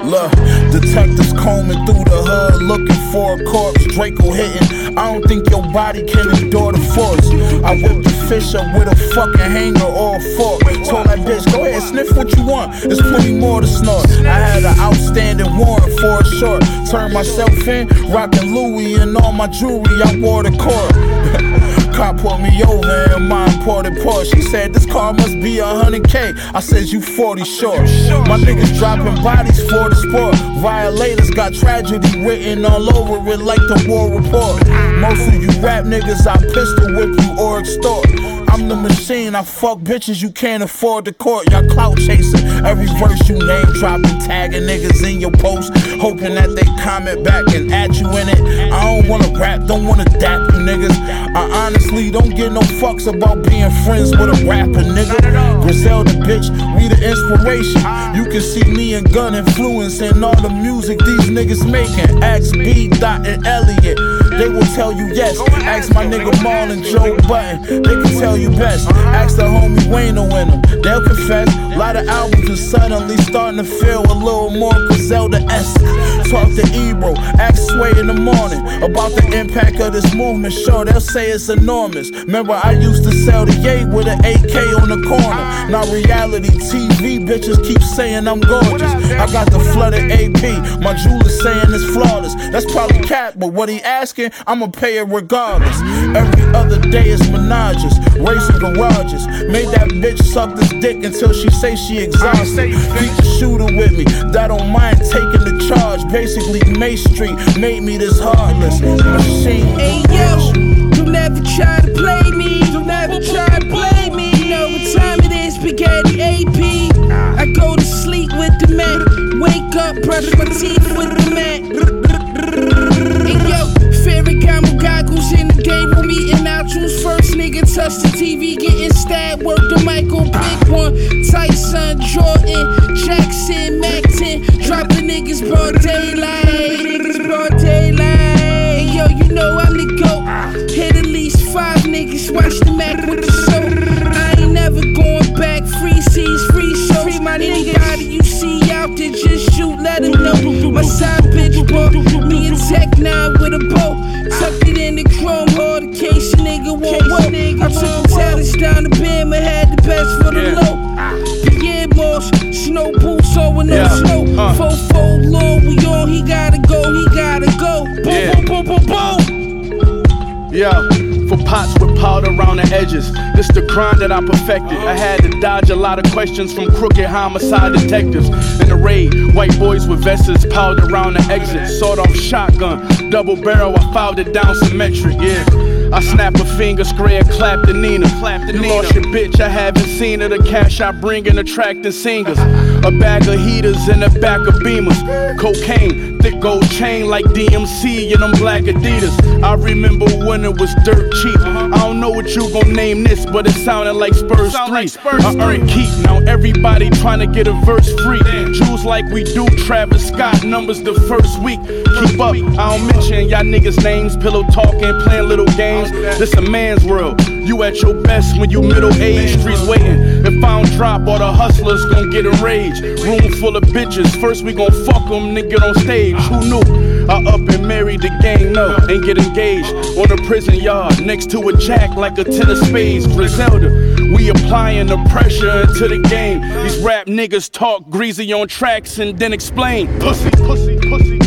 Look, detectives combing through the hood looking for a corpse. Draco hitting, I don't think your body can endure the force. I whipped the fish up with a fucking hanger or a fork. Told that bitch, go ahead, sniff what you want, there's plenty more to snort. I had an outstanding warrant for a short. Turned myself in, rockin' Louis and all my jewelry, I wore the court. Cop pulled me over in my imported Porsche. She said this car must be 100K. I said you 40 short. My niggas dropping bodies for the sport. Violators got tragedy written all over it like the war report. Most of you rap niggas, I pistol whip you or extort. I'm the machine, I fuck bitches, you can't afford the court. Y'all clout chasing, every verse you name dropping, tagging niggas in your post, hoping that they comment back and add you in it. I don't wanna rap, don't wanna dap you niggas. I honestly don't give no fucks about being friends with a rapper, nigga. Griselda bitch, we the inspiration. You can see me and Gun influencing all the music these niggas making. Ask B, Dot, and Elliot, they will tell you yes. Ask my nigga Maul and Joe Button, they can tell you best. Ask the homie Wayno in them, they'll confess. A lot of albums are suddenly starting to feel a little more Griselda-esque. Talk to Ebro, ask Sway in the morning about the impact of this movement. Sure, they'll say it's enormous. Remember, I used to sell the yay with an AK on the corner. Now reality TV bitches keep saying I'm gorgeous. I got the flooded AP, my jeweler saying it's flawless. That's probably cap, but what he asking, I'ma pay it regardless. Every other day is menages, racing garages. Made that bitch suck this dick until she say she exhausted. Keep the shooter with me, that don't mind taking the charge. Basically, May Street made me this heartless machine. Hey yo, don't ever try to play me. Don't ever try to play me. You know what time it is, Spaghetti AP. I go to sleep with the man, wake up, brush my teeth with the man. Hey yo, Ferragamo goggles in the game with me and I choose first. Nigga touch the TV, getting stabbed. Work the Michael, big one. Tyson, Jordan, Jackson, Mac 10. Drop the niggas broad daylight. Niggas broad daylight. Hey yo, you know I'm the GOAT. Hit at least 5 niggas, watch the Mac with the soap. I ain't never going back. Free C's, free shows. My anybody you see out there, just shoot, let them know. My side bitch bought me a Tech 9 with a bow. Tucked it in the chrome hard in case a nigga won't work. I took the talents down the bim, I had the best for the low. Pierre Moss, snow boots over no snow. 4-4 long, we on, he gotta go, he gotta go. Boom, boom, boom, boom, boom. Yeah. For pots with powder around the edges. This the crime that I perfected. I had to dodge a lot of questions from crooked homicide detectives. In the raid, white boys with vests powdered around the exit. Sawed off shotgun, double barrel, I filed it down symmetric, yeah. I snap a finger, spray a clap to Nina. You lost your bitch, I haven't seen her. The cash I bring in attracting singers. A bag of heaters in the back of Beamers. Cocaine, thick gold chain like DMC and them black Adidas. I remember when it was dirt cheap. I don't know what you gon' name this, but it sounded like Spurs 3. I earned keep, now everybody tryna get a verse free. Jews like we do, Travis Scott numbers the first week. Keep up, I don't mention y'all niggas' names. Pillow talking, playing little games. This a man's world. You at your best when you middle-aged. Streets waiting. If I don't drop, all the hustlers gon' get enraged. Room full of bitches. First we gon' fuck them, then get on stage. Who knew? I up and married the gang, no, and get engaged. On a prison yard, next to a jack like a 10 of spades. Griselda, we applying the pressure into the game. These rap niggas talk greasy on tracks and then explain. Pussy, pussy, pussy.